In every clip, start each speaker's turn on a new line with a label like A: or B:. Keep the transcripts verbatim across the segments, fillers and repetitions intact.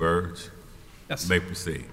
A: Burge.
B: Yes.
A: You may proceed.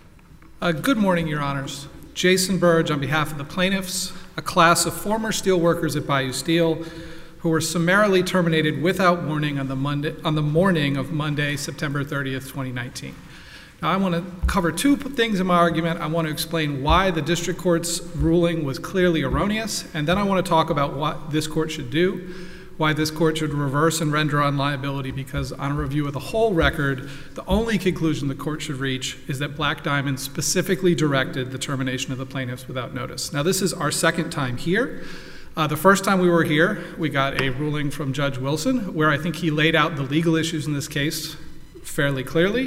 B: Uh, good morning, Your Honors. Jason Burge on behalf of the plaintiffs, a class of former steelworkers at Bayou Steel who were summarily terminated without warning on the, Monday, on the morning of Monday, September thirtieth, twenty nineteen. Now, I want to cover two things in my argument. I want to explain why the district court's ruling was clearly erroneous, and then I want to talk about what this court should do, why this court should reverse and render on liability, because on a review of the whole record, the only conclusion the court should reach is that Black Diamond specifically directed the termination of the plaintiffs without notice. Now, this is our second time here. Uh, the first time we were here, we got a ruling from Judge Wilson, where I think he laid out the legal issues in this case fairly clearly.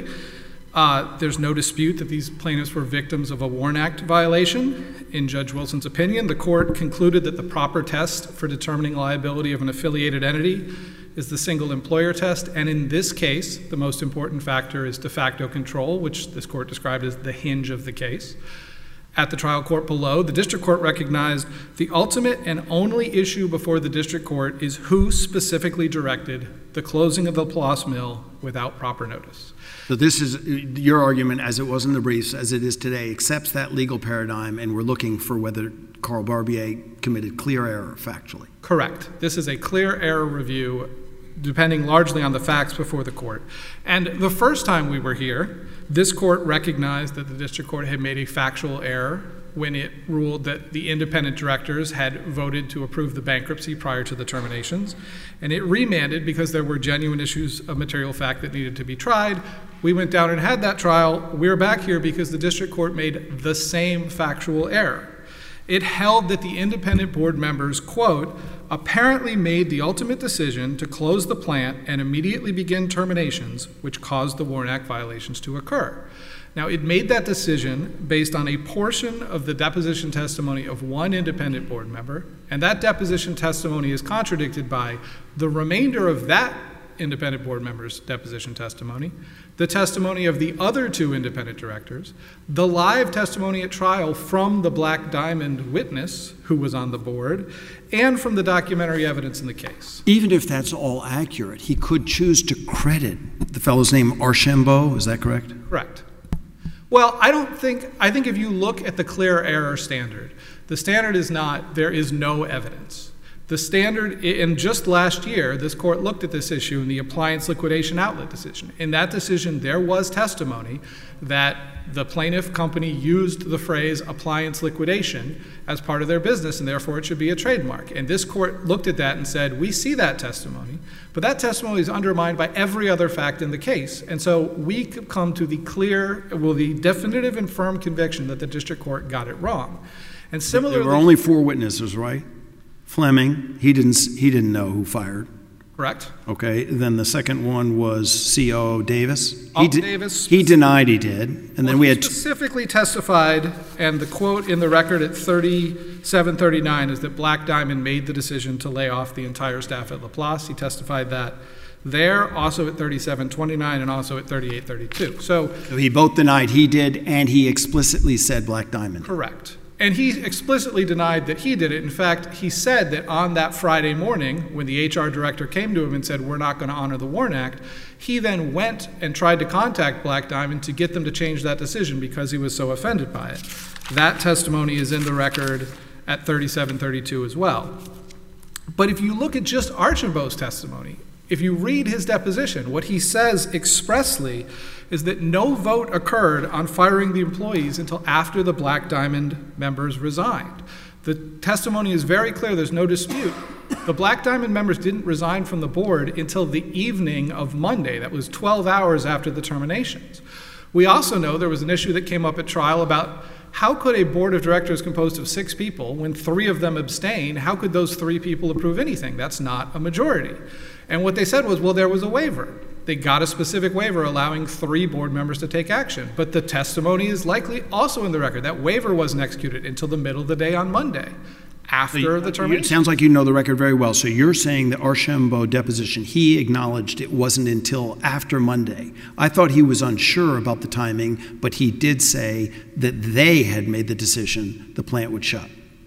B: Uh, there's no dispute that these plaintiffs were victims of a WARN Act violation. In Judge Wilson's opinion, the court concluded that the proper test for determining liability of an affiliated entity is the single employer test, and in this case, the most important factor is de facto control, which this court described as the hinge of the case. At the trial court below, the district court recognized the ultimate and only issue before the district court is who specifically directed the closing of the Ploss Mill without proper notice.
C: So this is your argument, as it was in the briefs, as it is today, accepts that legal paradigm, and we're looking for whether Carl Barbier committed clear error factually.
B: Correct. This is a clear error review, depending largely on the facts before the court. And the first time we were here, this court recognized that the district court had made a factual error when it ruled that the independent directors had voted to approve the bankruptcy prior to the terminations. And it remanded because there were genuine issues of material fact that needed to be tried. We went down and had that trial. We're back here because the district court made the same factual error. It held that the independent board members, quote, apparently made the ultimate decision to close the plant and immediately begin terminations, which caused the WARN Act violations to occur. Now, it made that decision based on a portion of the deposition testimony of one independent board member, and that deposition testimony is contradicted by the remainder of that independent board member's deposition testimony, the testimony of the other two independent directors, the live testimony at trial from the Black Diamond witness who was on the board, and from the documentary evidence in the case.
C: Even if that's all accurate, he could choose to credit the fellow's name Archambault, is that correct?
B: Correct. Well, I don't think, I think if you look at the clear error standard, the standard is not there is no evidence. The standard, and just last year, this court looked at this issue in the appliance liquidation outlet decision. In that decision, there was testimony that the plaintiff company used the phrase appliance liquidation as part of their business, and therefore it should be a trademark. And this court looked at that and said, we see that testimony, but that testimony is undermined by every other fact in the case. And so we could come to the clear, well, the definitive and firm conviction that the district court got it wrong. And similarly—
C: There were only four witnesses, right? Fleming, he didn't he didn't know who fired.
B: Correct.
C: Okay, then the second one was C O O Davis.
B: Alt
C: he
B: Davis.
C: He denied he did. And
B: well,
C: then we
B: he
C: had
B: specifically testified, and the quote in the record at thirty-seven thirty-nine is that Black Diamond made the decision to lay off the entire staff at Laplace. He testified that there, also at thirty-seven twenty-nine, and also at thirty-eight thirty-two. So,
C: so he both denied he did, and he explicitly said Black Diamond.
B: Correct. And he explicitly denied that he did it. In fact, he said that on that Friday morning, when the H R director came to him and said, we're not going to honor the WARN Act, he then went and tried to contact Black Diamond to get them to change that decision because he was so offended by it. That testimony is in the record at thirty-seven thirty-two as well. But if you look at just Archambault's testimony, if you read his deposition, what he says expressly is that no vote occurred on firing the employees until after the Black Diamond members resigned. The testimony is very clear, there's no dispute. The Black Diamond members didn't resign from the board until the evening of Monday. That was twelve hours after the terminations. We also know there was an issue that came up at trial about how could a board of directors composed of six people, when three of them abstain, how could those three people approve anything? That's not a majority. And what they said was, well, there was a waiver. They got a specific waiver allowing three board members to take action. But the testimony is likely also in the record. That waiver wasn't executed until the middle of the day on Monday, after so you, the termination.
C: It sounds like you know the record very well. So you're saying the Archambault deposition, he acknowledged it wasn't until after Monday. I thought he was unsure about the timing, but he did say that they had made the decision the plant would shut.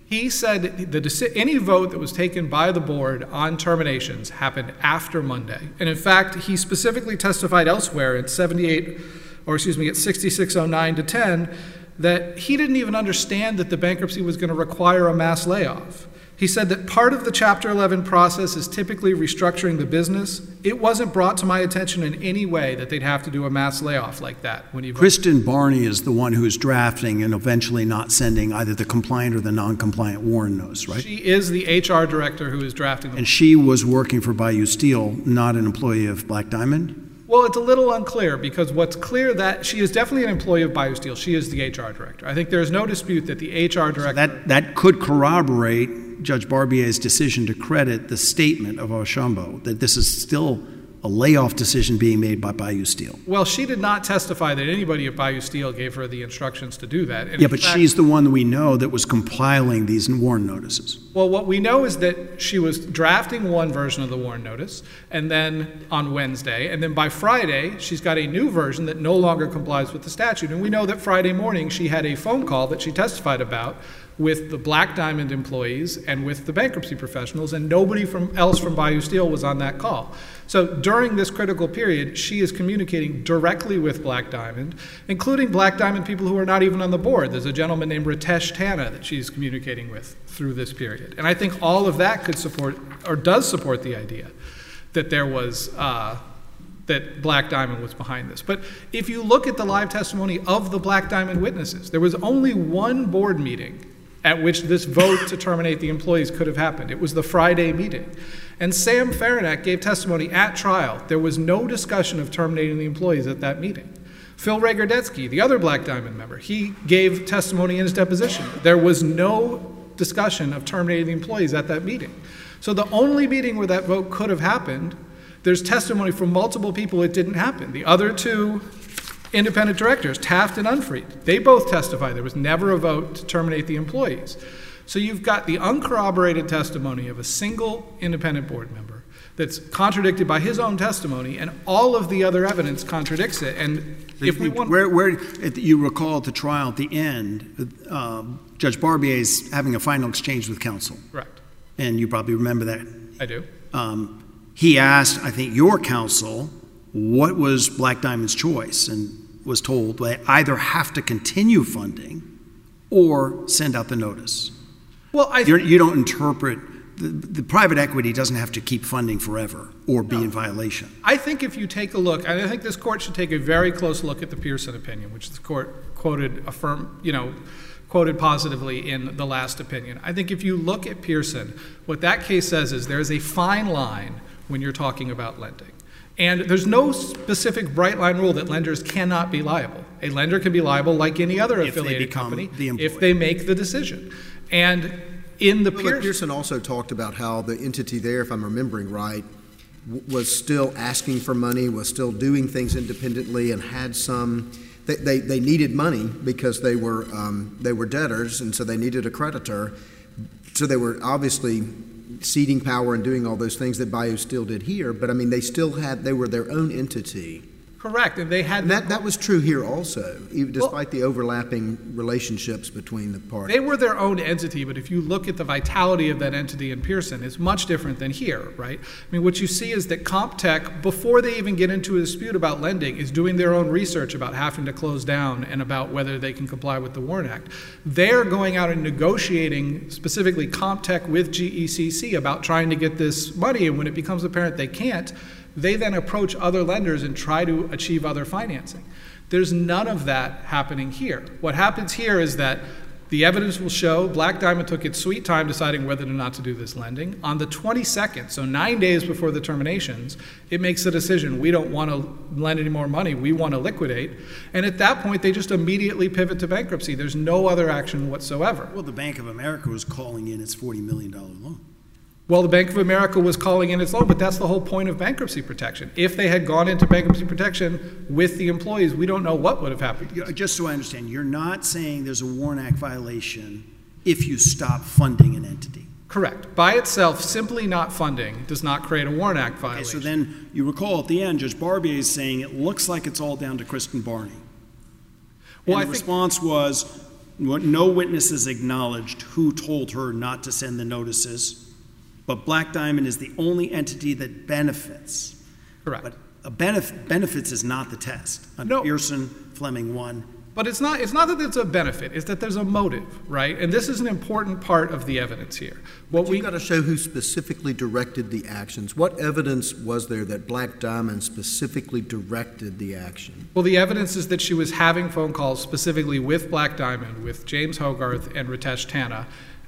B: He said the deci- any vote that was taken by the board on terminations happened after Monday. And in fact, he specifically testified elsewhere at seventy-eight, or excuse me, at sixty-six oh nine to ten, that he didn't even understand that the bankruptcy was going to require a mass layoff. He said that part of the Chapter eleven process is typically restructuring the business. It wasn't brought to my attention in any way that they'd have to do a mass layoff like that when he voted.
C: Kristen Barney is the one who is drafting and eventually not sending either the compliant or the non-compliant Warren notice, right?
B: She is the H R director who is drafting them.
C: And she was working for Bayou Steel, not an employee of Black Diamond?
B: Well, it's a little unclear because what's clear that she is definitely an employee of Bayou Steel. She is the H R director. I think there is no dispute that the H R director...
C: So that, that could corroborate Judge Barbier's decision to credit the statement of Archambault, that this is still a layoff decision being made by Bayou Steel.
B: Well, she did not testify that anybody at Bayou Steel gave her the instructions to do that. And
C: yeah,
B: in
C: but
B: fact,
C: she's the one that we know that was compiling these Warren notices.
B: Well, what we know is that she was drafting one version of the Warren notice, and then on Wednesday, and then by Friday, she's got a new version that no longer complies with the statute. And we know that Friday morning she had a phone call that she testified about with the Black Diamond employees and with the bankruptcy professionals, and nobody from else from Bayou Steel was on that call. So during this critical period, she is communicating directly with Black Diamond, including Black Diamond people who are not even on the board. There's a gentleman named Ritesh Tanna that she's communicating with through this period. And I think all of that could support, or does support, the idea that there was, uh, that Black Diamond was behind this. But if you look at the live testimony of the Black Diamond witnesses, there was only one board meeting at which this vote to terminate the employees could have happened. It was the Friday meeting. And Sam Farinack gave testimony at trial. There was no discussion of terminating the employees at that meeting. Phil Ragerdetsky, the other Black Diamond member, he gave testimony in his deposition. There was no discussion of terminating the employees at that meeting. So the only meeting where that vote could have happened, there's testimony from multiple people it didn't happen. The other two independent directors, Taft and Unfried, they both testified there was never a vote to terminate the employees. So you've got the uncorroborated testimony of a single independent board member that's contradicted by his own testimony, and all of the other evidence contradicts it. And if we want,
C: where, where you recall at the trial at the end, um, Judge Barbier's having a final exchange with counsel.
B: Correct.
C: And you probably remember that.
B: I do.
C: Um, he asked, I think, your counsel, what was Black Diamond's choice, and was told they either have to continue funding or send out the notice.
B: Well, I
C: You're, you don't interpret the, the private equity doesn't have to keep funding forever or be
B: no.
C: in violation.
B: I think if you take a look, and I think this court should take a very close look at the Pearson opinion, which the court quoted affirm, you know, quoted positively in the last opinion. I think if you look at Pearson, what that case says is there is a fine line when you're talking about lending. And there's no specific bright line rule that lenders cannot be liable. A lender can be liable like any other
C: If they
B: affiliated
C: become
B: company
C: the employer.
B: if they make the decision. And in the
A: Well,
B: Pearson,
A: Pearson also talked about how the entity there, if I'm remembering right, w- was still asking for money, was still doing things independently, and had some. They, they, they needed money because they were um, they were debtors, and so they needed a creditor. So they were obviously ceding power and doing all those things that Bayou Steel did here. But I mean, they still had they were their own entity.
B: correct, and they had
A: And that, that was true here also, even despite
B: Well,
A: the overlapping relationships between the parties.
B: they were their own entity, but if you look at the vitality of that entity in Pearson, it's much different than here, right? I mean, what you see is that CompTech, before they even get into a dispute about lending, is doing their own research about having to close down and about whether they can comply with the Warren Act. They're going out and negotiating, specifically CompTech with G E C C, about trying to get this money, and when it becomes apparent they can't, they then approach other lenders and try to achieve other financing. There's none of that happening here. What happens here is that the evidence will show Black Diamond took its sweet time deciding whether or not to do this lending. On the twenty-second, so nine days before the terminations, it makes a decision. We don't want to lend any more money. We want to liquidate. And at that point, they just immediately pivot to bankruptcy. There's no other action whatsoever.
C: Well, the Bank of America was calling in its forty million dollars loan.
B: Well, the Bank of America was calling in its loan, but that's the whole point of bankruptcy protection. If they had gone into bankruptcy protection with the employees, we don't know what would have happened.
C: Just so I understand, you're not saying there's a Warren Act violation if you stop funding an entity.
B: Correct. By itself, simply not funding does not create a Warren Act violation.
C: Okay, so then you recall at the end, Judge Barbier is saying it looks like it's all down to Kristen Barney.
B: Well,
C: and
B: I
C: the
B: think-
C: response was, what, no witnesses acknowledged who told her not to send the notices, but Black Diamond is the only entity that benefits.
B: Correct.
C: But a benef- benefits is not the test. Under
B: No.
C: Pearson, Fleming one.
B: But it's not, it's not that it's a benefit, it's that there's a motive, right? And this is an important part of the evidence here. What
A: But
B: we
A: you've got to show who specifically directed the actions. What evidence was there that Black Diamond specifically directed the action?
B: Well, the evidence is that she was having phone calls specifically with Black Diamond, with James Hogarth and Ritesh Tanna,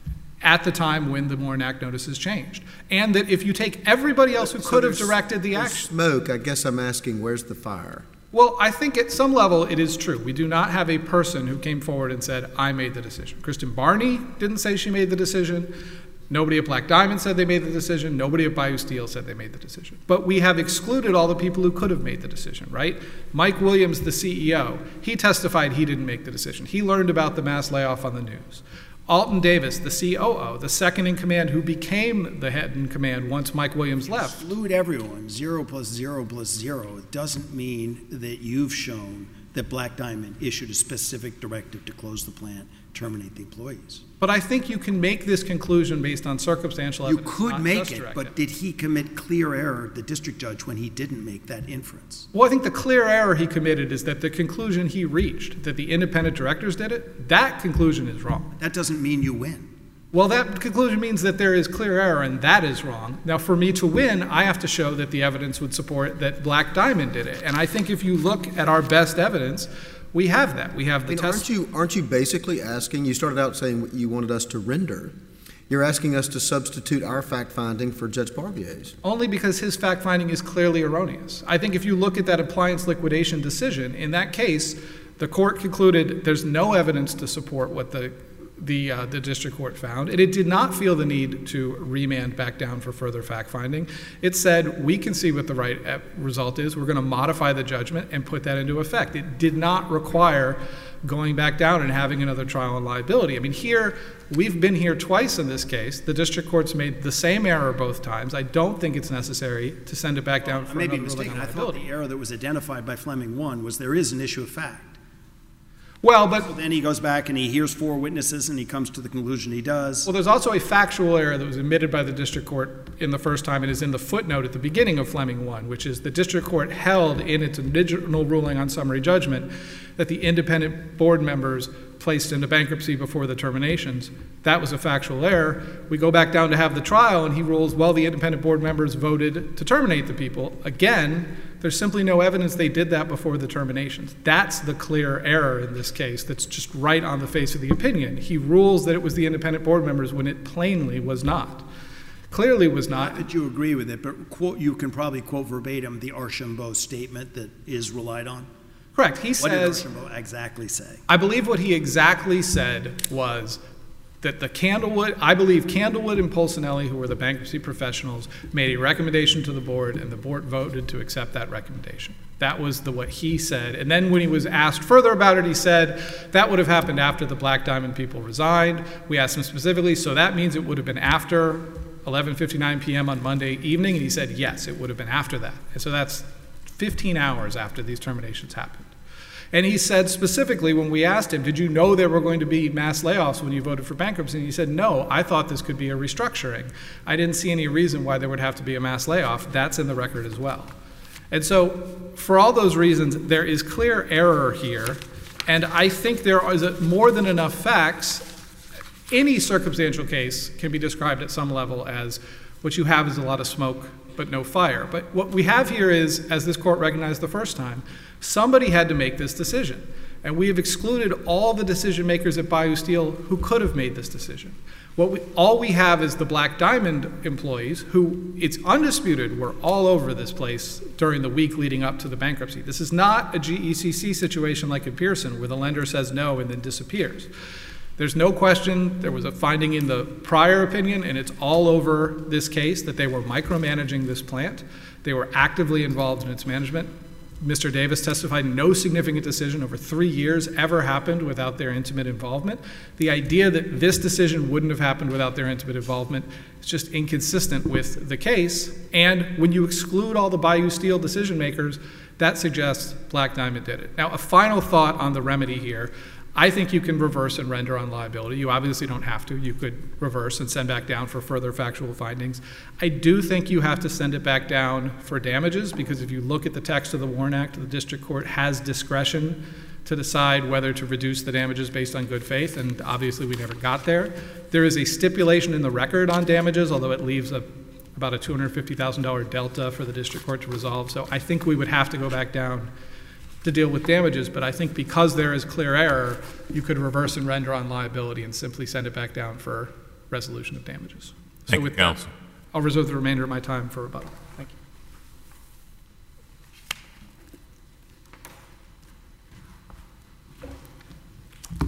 B: at the time when the Warren Act notices changed. And that if you take everybody else who
A: So
B: could have
A: there's-
B: directed the
A: there's
B: action.
A: Smoke, I guess I'm asking, where's the fire?
B: Well, I think at some level it is true. We do not have a person who came forward and said, I made the decision. Kristen Barney didn't say she made the decision. Nobody at Black Diamond said they made the decision. Nobody at Bayou Steel said they made the decision. But we have excluded all the people who could have made the decision, right? Mike Williams, the C E O, he testified he didn't make the decision. He learned about the mass layoff on the news. Alton Davis, the C O O, the second in command who became the head in command once Mike Williams left.
C: Exclude everyone. Zero plus zero plus zero. It doesn't mean that you've shown that Black Diamond issued a specific directive to close the plant, terminate the employees.
B: But I think you can make this conclusion based on circumstantial
C: You
B: evidence.
C: could
B: not
C: make
B: just
C: it,
B: direct
C: but did he commit clear error, the district judge, when he didn't make that inference?
B: Well, I think the clear error he committed is that the conclusion he reached, that the independent directors did it, that conclusion is wrong.
C: That doesn't mean you win.
B: Well, that conclusion means that there is clear error, and that is wrong. Now, for me to win, I have to show that the evidence would support that Black Diamond did it. And I think if you look at our best evidence, we have that. We have the
A: I mean,
B: test.
A: aren't you, aren't you basically asking, you started out saying you wanted us to render. You're asking us to substitute our fact-finding for Judge Barbier's.
B: Only because his fact-finding is clearly erroneous. I think if you look at that appliance liquidation decision, in that case, the court concluded there's no evidence to support what the the uh, the district court found, and it did not feel the need to remand back down for further fact-finding. It said, we can see what the right result is. We're going to modify the judgment and put that into effect. It did not require going back down and having another trial on liability. I mean, here, we've been here twice in this case. The district court's made the same error both times. I don't think it's necessary to send it back down
C: I
B: for
C: may be
B: another ruling
C: mistaken.
B: on
C: I thought
B: liability.
C: the error that was identified by Fleming one was there is an issue of fact.
B: Well, but
C: Then he goes back and he hears four witnesses and he comes to the conclusion he does.
B: Well, there's also a factual error that was admitted by the district court in the first time. It is in the footnote at the beginning of Fleming one, which is the district court held in its original ruling on summary judgment that the independent board members placed into bankruptcy before the terminations. That was a factual error. We go back down to have the trial, and he rules, well, the independent board members voted to terminate the people. Again, there's simply no evidence they did that before the terminations. That's the clear error in this case that's just right on the face of the opinion. He rules that it was the independent board members when it plainly was not. Clearly was not.
C: Not that you agree with it, but quote, you can probably quote verbatim the Archambault statement that is relied on.
B: Correct. He
C: What did
B: says,
C: Archambault exactly say?
B: I believe what he exactly said was that the Candlewood, I believe Candlewood and Polsinelli, who were the bankruptcy professionals, made a recommendation to the board, and the board voted to accept that recommendation. That was the what he said. And then when he was asked further about it, he said that would have happened after the Black Diamond people resigned. We asked him specifically, so that means it would have been after eleven fifty-nine p.m. on Monday evening, and he said yes, it would have been after that. And so that's fifteen hours after these terminations happened. And he said specifically when we asked him, did you know there were going to be mass layoffs when you voted for bankruptcy? And he said, no, I thought this could be a restructuring. I didn't see any reason why there would have to be a mass layoff. That's in the record as well. And so for all those reasons, there is clear error here. And I think there is a, more than enough facts. Any circumstantial case can be described at some level as what you have is a lot of smoke but no fire. But what we have here is, as this court recognized the first time, somebody had to make this decision. And we have excluded all the decision makers at Bayou Steel who could have made this decision. What we, all we have is the Black Diamond employees who, it's undisputed, were all over this place during the week leading up to the bankruptcy. This is not a G E C C situation like in Pearson where the lender says no and then disappears. There's no question there was a finding in the prior opinion, and it's all over this case, that they were micromanaging this plant. They were actively involved in its management. Mister Davis testified no significant decision over three years ever happened without their intimate involvement. The idea that this decision wouldn't have happened without their intimate involvement is just inconsistent with the case. And when you exclude all the Bayou Steel decision makers, that suggests Black Diamond did it. Now, a final thought on the remedy here. I think you can reverse and render on liability. You obviously don't have to. You could reverse and send back down for further factual findings. I do think you have to send it back down for damages, because if you look at the text of the WARN Act, the district court has discretion to decide whether to reduce the damages based on good faith, and obviously we never got there. There is a stipulation in the record on damages, although it leaves a, about a two hundred fifty thousand dollars delta for the district court to resolve. So I think we would have to go back down to deal with damages, but I think because there is clear error, you could reverse and render on liability and simply send it back down for resolution of damages.
D: Thank
B: so with
D: you, counsel.
B: That, I'll reserve the remainder of my time for rebuttal. Thank
E: you.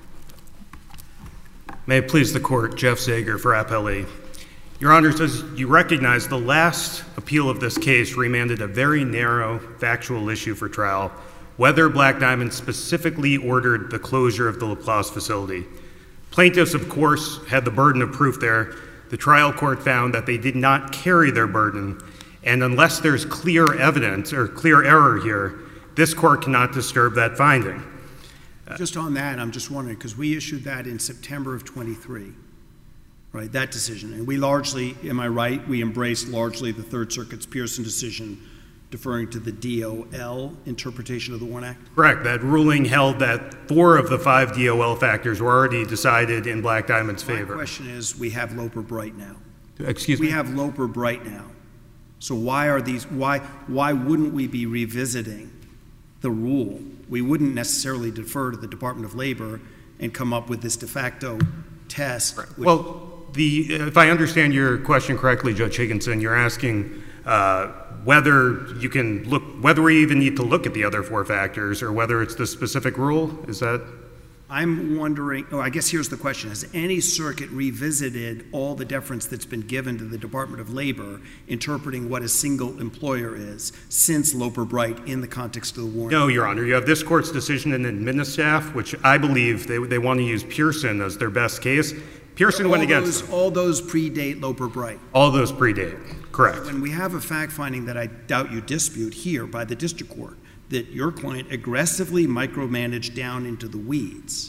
E: May it please the court, Jeff Zager for Appellee. Your Honors, as you recognize, the last appeal of this case remanded a very narrow factual issue for trial, whether Black Diamond specifically ordered the closure of the LaPlace facility. Plaintiffs, of course, had the burden of proof there. The trial court found that they did not carry their burden, and unless there's clear evidence or clear error here, this court cannot disturb that finding.
C: Just on that, I'm just wondering, because we issued that in September of twenty-three. Right, that decision. And we largely, am I right, we embraced largely the Third Circuit's Pearson decision deferring to the D O L interpretation of the WARN Act?
E: Correct. That ruling held that four of the five D O L factors were already decided in Black Diamond's favor.
C: My question is, we have Loper Bright now.
E: Excuse me?
C: We have Loper Bright now. So why are these, why, why wouldn't we be revisiting the rule? We wouldn't necessarily defer to the Department of Labor and come up with this de facto test.
E: Right. Well, The, if I understand your question correctly, Judge Higginson, you're asking uh, whether you can look, whether we even need to look at the other four factors, or whether it's the specific rule. Is that?
C: I'm wondering. Oh, I guess here's the question: has any circuit revisited all the deference that's been given to the Department of Labor interpreting what a single employer is since Loper Bright in the context of the WARN?
E: No, Your Honor. You have this court's decision in Administaff, which I believe they they want to use Pearson as their best case. Pearson
C: all
E: went against
C: those,
E: them.
C: All those predate Loper Bright.
E: All those predate, correct.
C: When we have a fact finding that I doubt you dispute here by the district court, that your client aggressively micromanaged down into the weeds,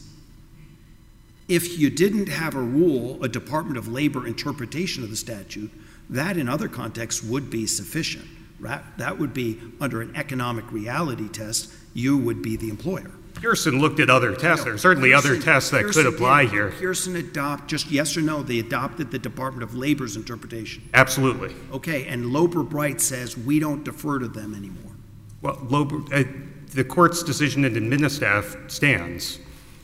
C: if you didn't have a rule, a Department of Labor interpretation of the statute, that in other contexts would be sufficient. That would be, under an economic reality test, you would be the employer.
E: Pearson looked at other tests. There are certainly Pearson, other tests that Pearson could apply
C: did,
E: here.
C: Pearson adopt, just yes or no, they adopted the Department of Labor's interpretation.
E: Absolutely.
C: Okay, and Loper Bright says we don't defer to them anymore.
E: Well, Loper, uh, the court's decision in Administaff stands.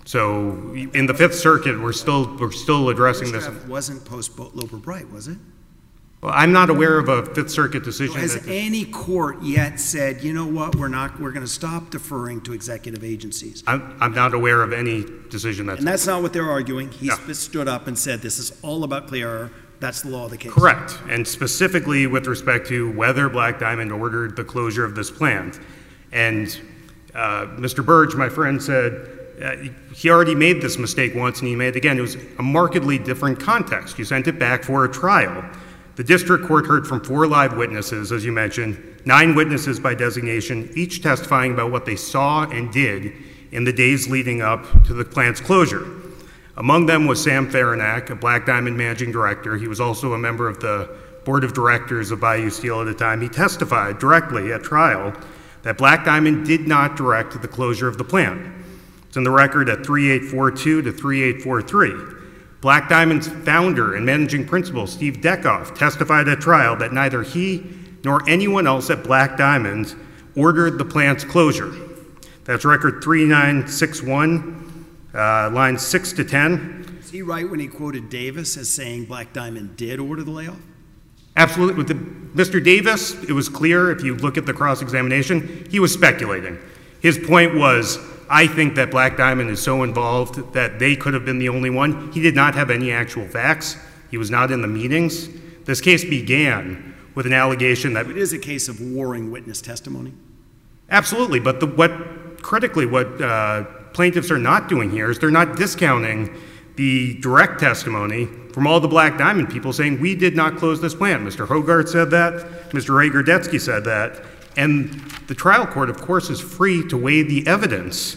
E: So in the Fifth Circuit, we're still we're still addressing this.
C: Administaff wasn't post Loper Bright, was it?
E: Well, I'm not aware of a Fifth Circuit decision.
C: So has
E: that
C: any court yet said, you know what, we're not, we're going to stop deferring to executive agencies?
E: I'm, I'm not aware of any decision that's.
C: And that's not what they're arguing. He
E: no.
C: stood up and said, this is all about clear error. That's the law of the case.
E: Correct. And specifically with respect to whether Black Diamond ordered the closure of this plant. And uh, Mister Burge, my friend, said uh, he already made this mistake once, and he made it again. It was a markedly different context. You sent it back for a trial. The district court heard from four live witnesses, as you mentioned, nine witnesses by designation, each testifying about what they saw and did in the days leading up to the plant's closure. Among them was Sam Farinack, a Black Diamond managing director. He was also a member of the board of directors of Bayou Steel at the time. He testified directly at trial that Black Diamond did not direct the closure of the plant. It's in the record at three eight four two to three eight four three. Black Diamond's founder and managing principal, Steve Deckhoff, testified at trial that neither he nor anyone else at Black Diamond ordered the plant's closure. That's record three nine six one, uh, lines six to ten.
C: Is he right when he quoted Davis as saying Black Diamond did order the layoff?
E: Absolutely. With the, Mister Davis, it was clear, if you look at the cross-examination, he was speculating. His point was, I think that Black Diamond is so involved that they could have been the only one. He did not have any actual facts. He was not in the meetings. This case began with an allegation that...
C: It is a case of warring witness testimony.
E: Absolutely, but the, what critically what uh, plaintiffs are not doing here is they're not discounting the direct testimony from all the Black Diamond people saying, we did not close this plant. Mister Hogarth said that. Mister Ray Gordetsky said that. And the trial court, of course, is free to weigh the evidence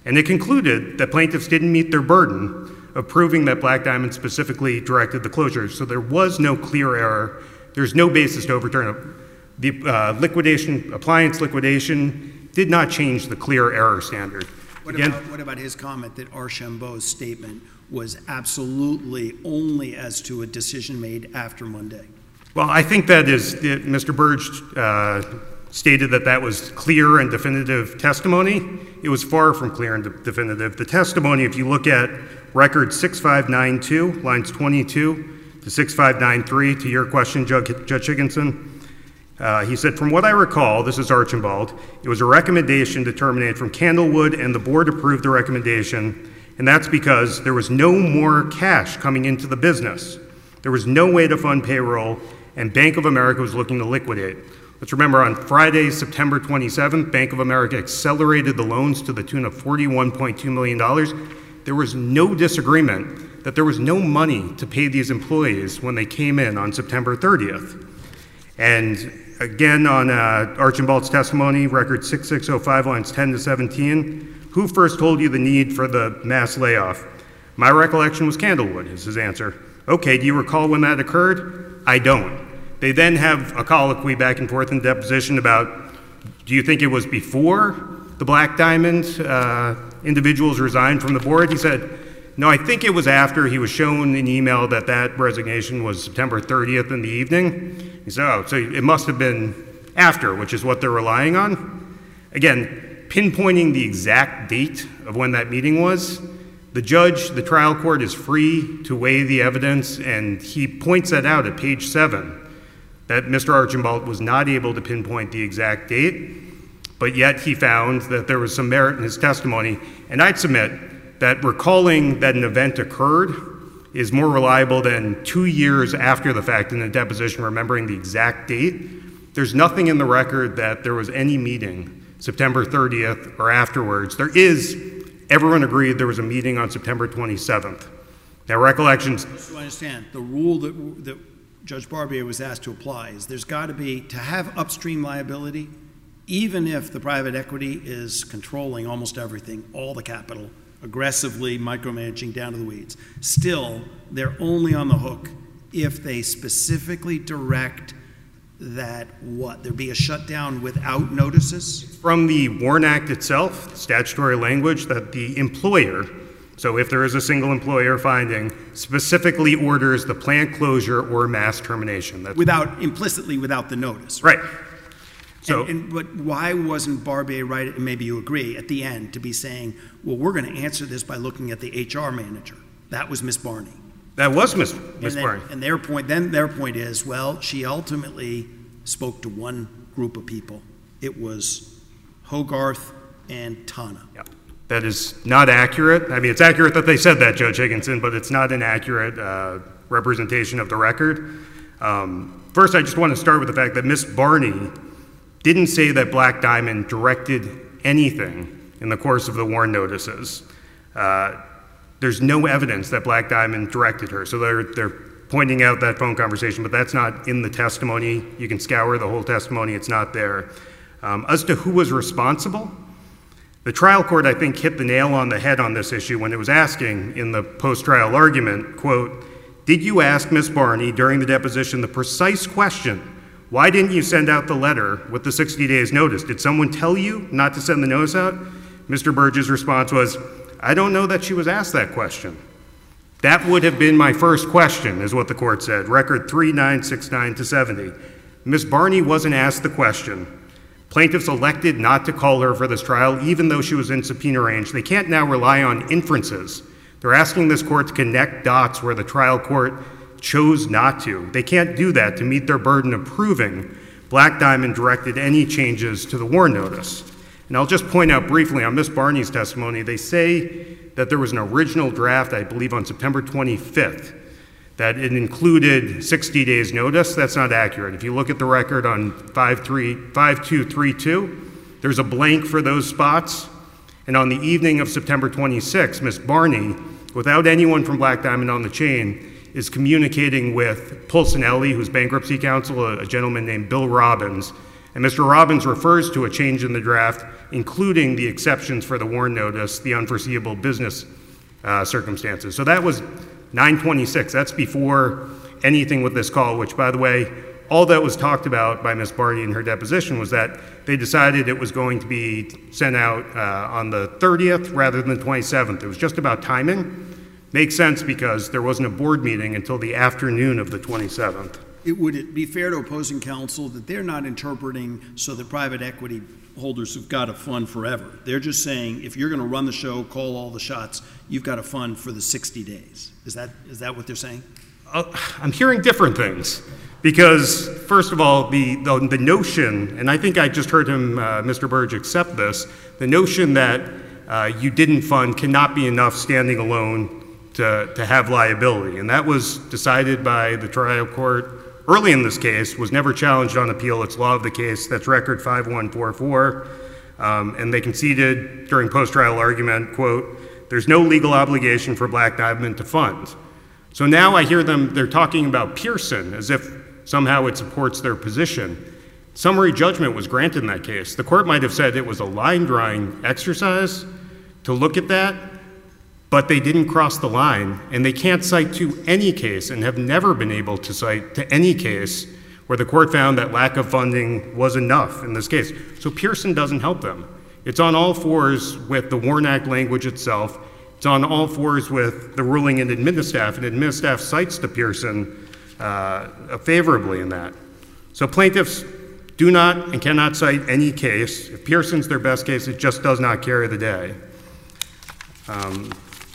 E: And it concluded that plaintiffs didn't meet their burden of proving that Black Diamond specifically directed the closure. So there was no clear error. There's no basis to overturn it. The uh, liquidation, appliance liquidation did not change the clear error standard.
C: What,
E: Again,
C: about, what about his comment that Archambault's statement was absolutely only as to a decision made after Monday?
E: Well, I think that is, that Mister Burge uh, stated that that was clear and definitive testimony. It was far from clear and de- definitive. The testimony, if you look at record six five nine two, lines twenty-two to six five nine three, to your question, Judge, Judge Higginson, uh, he said, from what I recall, this is Archambault, it was a recommendation to terminate from Candlewood, and the board approved the recommendation, and that's because there was no more cash coming into the business. There was no way to fund payroll, and Bank of America was looking to liquidate. Let's remember, on Friday, September twenty-seventh, Bank of America accelerated the loans to the tune of forty-one point two million dollars. There was no disagreement that there was no money to pay these employees when they came in on September thirtieth. And again, on uh, Archambault's testimony, record six six oh five, lines ten to seventeen, who first told you the need for the mass layoff? My recollection was Candlewood, is his answer. Okay, do you recall when that occurred? I don't. They then have a colloquy back and forth in deposition about, do you think it was before the Black Diamond uh, individuals resigned from the board? He said, no, I think it was after. He was shown an email that that resignation was September thirtieth in the evening. He said, oh, so it must have been after, which is what they're relying on. Again, pinpointing the exact date of when that meeting was, the judge, the trial court is free to weigh the evidence, and he points that out at page seven, that Mister Archambault was not able to pinpoint the exact date, but yet he found that there was some merit in his testimony. And I'd submit that recalling that an event occurred is more reliable than two years after the fact in a deposition remembering the exact date. There's nothing in the record that there was any meeting September thirtieth or afterwards. There is, everyone agreed there was a meeting on September twenty-seventh. Now, recollections...
C: So I understand, the rule that, that Judge Barbier was asked to apply is there's got to be, to have upstream liability, even if the private equity is controlling almost everything, all the capital, aggressively micromanaging down to the weeds, still, they're only on the hook if they specifically direct that, what, there be a shutdown without notices?
E: From the WARN Act itself, statutory language, that the employer, so if there is a single employer finding, specifically orders the plant closure or mass termination. That's
C: without, implicitly without the notice.
E: Right. So,
C: and, and, but why wasn't Barbier right, and maybe you agree, at the end to be saying, well, we're going to answer this by looking at the H R manager. That was Miss Barney.
E: That was Miss Miss
C: and
E: Barney.
C: Then, and their point, then their point is, well, she ultimately spoke to one group of people. It was Hogarth and Tana.
E: Yeah. That is not accurate. I mean, it's accurate that they said that, Judge Higginson, but it's not an accurate uh, representation of the record. Um, first, I just want to start with the fact that Miss Barney didn't say that Black Diamond directed anything in the course of the WARN notices. Uh, there's no evidence that Black Diamond directed her, so they're, they're pointing out that phone conversation, but that's not in the testimony. You can scour the whole testimony, it's not there. Um, as to who was responsible, the trial court, I think, hit the nail on the head on this issue when it was asking in the post-trial argument, quote, did you ask Miss Barney during the deposition the precise question, why didn't you send out the letter with the sixty days notice? Did someone tell you not to send the notice out? Mister Burge's response was, I don't know that she was asked that question. That would have been my first question, is what the court said, record three nine six nine to seventy. Miss Barney wasn't asked the question. Plaintiffs elected not to call her for this trial, even though she was in subpoena range. They can't now rely on inferences. They're asking this court to connect dots where the trial court chose not to. They can't do that to meet their burden of proving Black Diamond directed any changes to the WARN notice. And I'll just point out briefly on Miss Barney's testimony, they say that there was an original draft, I believe on September twenty-fifth, that it included sixty days notice. That's not accurate. If you look at the record on five two three two, there's a blank for those spots. And on the evening of September twenty-sixth, Miss Barney, without anyone from Black Diamond on the chain, is communicating with Pulcinelli, who's bankruptcy counsel, a, a gentleman named Bill Robbins. And Mister Robbins refers to a change in the draft including the exceptions for the WARN notice, the unforeseeable business uh, circumstances. So that was nine twenty-six. That's before anything with this call, which, by the way, all that was talked about by Miz Barty in her deposition was that they decided it was going to be sent out uh, on the thirtieth rather than the twenty-seventh. It was just about timing. Makes sense because there wasn't a board meeting until the afternoon of the twenty-seventh.
C: It, would it be fair to opposing counsel that they're not interpreting so that private equity holders have got a fund forever? They're just saying if you're going to run the show, call all the shots, you've got a fund for the sixty days. Is that is that what they're saying?
E: Uh, I'm hearing different things. Because, first of all, the, the, the notion, and I think I just heard him, uh, Mister Burge, accept this, the notion that uh, you didn't fund cannot be enough standing alone to, to have liability. And that was decided by the trial court early in this case, was never challenged on appeal. It's law of the case. That's record five one four four. Um, and they conceded during post-trial argument, quote, there's no legal obligation for Black Diamond to fund. So now I hear them, they're talking about Pearson as if somehow it supports their position. Summary judgment was granted in that case. The court might have said it was a line drawing exercise to look at that, but they didn't cross the line, and they can't cite to any case and have never been able to cite to any case where the court found that lack of funding was enough in this case. So Pearson doesn't help them. It's on all fours with the WARN Act language itself. It's on all fours with the ruling in Administaff, and Administaff cites to Pearson uh, favorably in that. So plaintiffs do not and cannot cite any case. If Pearson's their best case, it just does not carry the day. Um,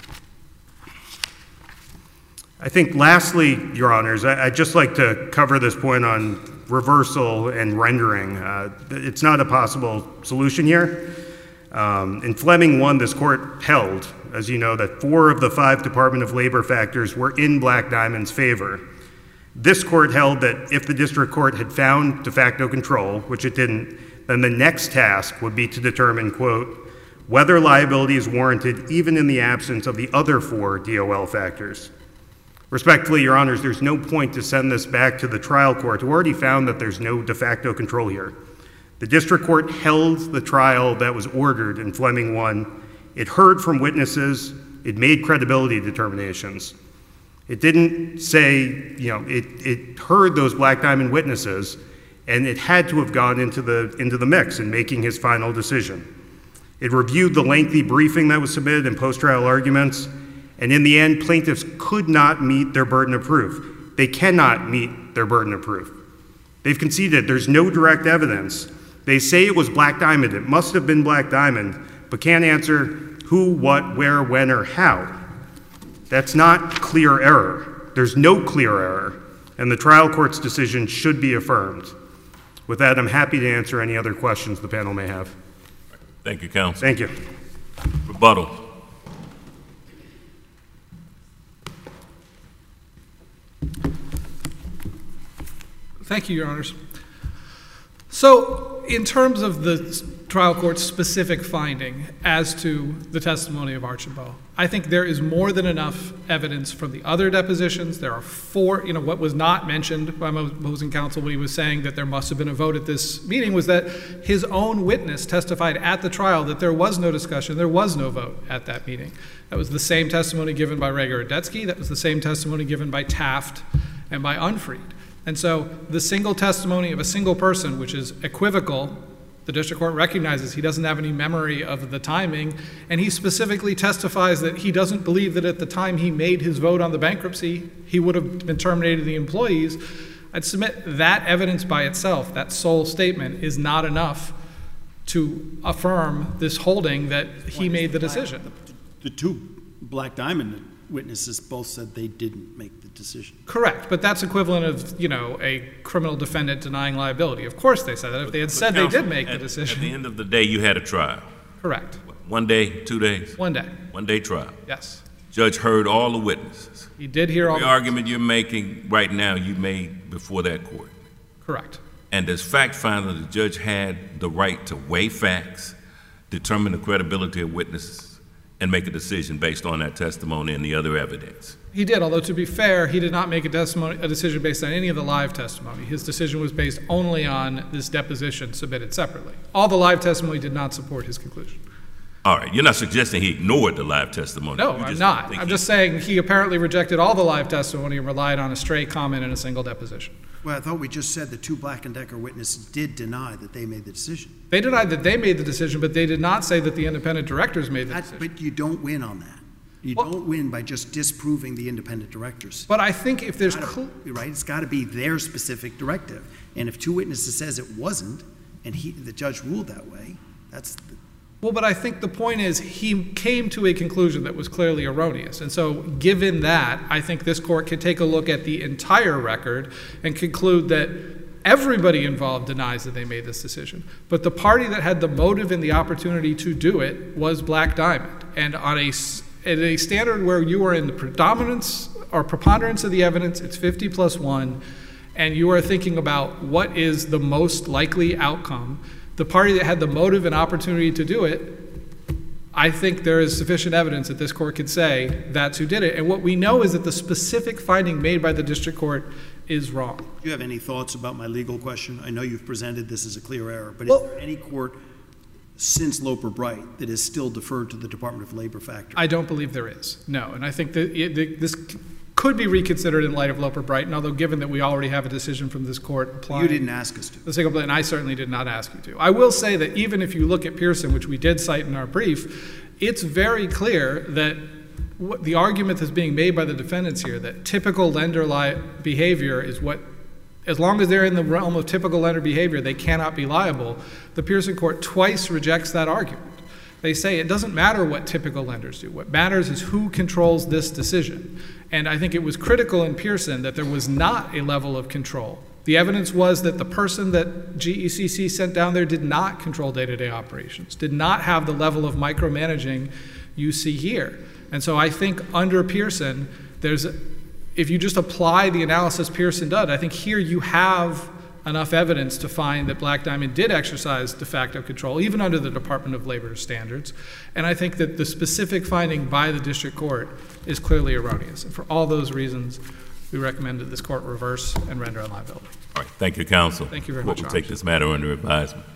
E: I think lastly, Your Honors, I, I'd just like to cover this point on reversal and rendering. Uh, it's not a possible solution here. Um, in Fleming one, this court held, as you know, that four of the five Department of Labor factors were in Black Diamond's favor. This court held that if the district court had found de facto control, which it didn't, then the next task would be to determine, quote, whether liability is warranted even in the absence of the other four D O L factors. Respectfully, Your Honors, there's no point to send this back to the trial court who already found that there's no de facto control here. The district court held the trial that was ordered in Fleming one. It heard from witnesses. It made credibility determinations. It didn't say, you know, it, it heard those Black Diamond witnesses, and it had to have gone into the, into the mix in making his final decision. It reviewed the lengthy briefing that was submitted in post-trial arguments, and in the end, plaintiffs could not meet their burden of proof. They cannot meet their burden of proof. They've conceded there's no direct evidence. They say it was Black Diamond. It must have been Black Diamond, but can't answer who, what, where, when, or how. That's not clear error. There's no clear error, and the trial court's decision should be affirmed. With that, I'm happy to answer any other questions the panel may have.
D: Thank you, counsel.
E: Thank you.
D: Rebuttal.
B: Thank you, Your Honors. So, in terms of the trial court's specific finding as to the testimony of Archambault, I think there is more than enough evidence from the other depositions. There are four, you know, what was not mentioned by opposing counsel when he was saying that there must have been a vote at this meeting was that his own witness testified at the trial that there was no discussion, there was no vote at that meeting. That was the same testimony given by Rager-Odetsky, that was the same testimony given by Taft and by Unfried. And so the single testimony of a single person, which is equivocal, the district court recognizes he doesn't have any memory of the timing, and he specifically testifies that he doesn't believe that at the time he made his vote on the bankruptcy, he would have been terminated the employees. I'd submit that evidence by itself, that sole statement, is not enough to affirm this holding that he made the decision.
C: The, the two Black Diamond witnesses both said they didn't make the decision.
B: Correct, but that's equivalent of, you know, a criminal defendant denying liability. Of course they said that. If they had
D: But
B: said
D: counsel,
B: they did make
D: at,
B: the decision.
D: At the end of the day, you had a trial.
B: Correct.
D: One day, two days?
B: One day.
D: One day trial.
B: Yes.
D: Judge heard all the witnesses.
B: He did hear all
D: the
B: the
D: argument you're making right now, you made before that court.
B: Correct.
D: And as fact finder, the judge had the right to weigh facts, determine the credibility of witnesses, and make a decision based on that testimony and the other evidence.
B: He did, although to be fair, he did not make a, testimony, a decision based on any of the live testimony. His decision was based only on this deposition submitted separately. All the live testimony did not support his conclusion.
D: All right, you're not suggesting he ignored the live testimony?
B: No,
D: You
B: I'm
D: just
B: not.
D: think
B: I'm
D: he-
B: just saying he apparently rejected all the live testimony and relied on a stray comment in a single deposition.
C: Well, I thought we just said the two Black and Decker witnesses did deny that they made the decision.
B: They denied that they made the decision, but they did not say that the independent directors made the
C: That,
B: decision.
C: but you don't win on that. You
B: Well-
C: don't win by just disproving the independent directors.
B: But I think if there's
C: Gotta-
B: cl-
C: right, it's got to be their specific directive. And if two witnesses says it wasn't, and he, the judge ruled that way, that's, the-
B: Well, but I think the point is he came to a conclusion that was clearly erroneous. And so given that, I think this court can take a look at the entire record and conclude that everybody involved denies that they made this decision. But the party that had the motive and the opportunity to do it was Black Diamond. And on a, s- at a standard where you are in the predominance or preponderance of the evidence, it's fifty plus one, and you are thinking about what is the most likely outcome, the party that had the motive and opportunity to do it, I think there is sufficient evidence that this court could say that's who did it. And what we know is that the specific finding made by the district court is wrong.
C: do you have any thoughts about my legal question? I know you've presented this as a clear error, but
B: Well-
C: is there any court since Loper Bright that has still deferred to the Department of Labor factor?
B: I don't believe there is, no. And I think that it, that this c- could be reconsidered in light of Loper Bright, and although given that we already have a decision from this court applying.
C: You didn't ask us to.
B: The single and I certainly did not ask you to. I will say that even if you look at Pearson, which we did cite in our brief, it's very clear that what the argument that's being made by the defendants here, that typical lender li- behavior is what, as long as they're in the realm of typical lender behavior, they cannot be liable. The Pearson court twice rejects that argument. They say it doesn't matter what typical lenders do. What matters is who controls this decision. And I think it was critical in Pearson that there was not a level of control. The evidence was that the person that G E C C sent down there did not control day-to-day operations, did not have the level of micromanaging you see here. And so I think under Pearson, there's, if you just apply the analysis Pearson did, I think here you have enough evidence to find that Black Diamond did exercise de facto control, even under the Department of Labor standards. And I think that the specific finding by the district court is clearly erroneous. And for all those reasons, we recommend that this court reverse and render on liability.
D: All right, thank you, counsel.
B: Thank you very
D: Court
B: much,
D: will
B: Your
D: take this matter under advisement.